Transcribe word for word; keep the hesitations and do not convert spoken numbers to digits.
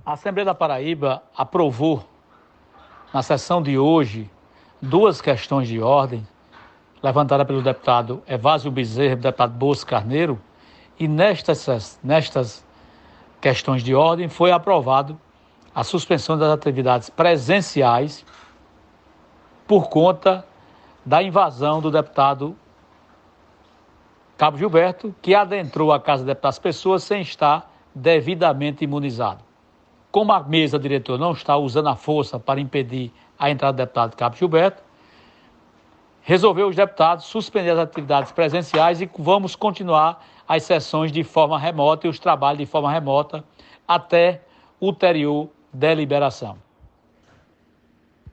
A Assembleia da Paraíba aprovou, na sessão de hoje, duas questões de ordem levantadas pelo deputado Evásio Bezerra e deputado Bosco Carneiro, e nestas, nestas questões de ordem foi aprovado a suspensão das atividades presenciais por conta da invasão do deputado Cabo Gilberto, que adentrou a Casa de Deputados Pessoas sem estar devidamente imunizado. Como a mesa diretora não está usando a força para impedir a entrada do deputado Cabo Gilberto, resolveu os deputados suspender as atividades presenciais e vamos continuar as sessões de forma remota e os trabalhos de forma remota até ulterior deliberação.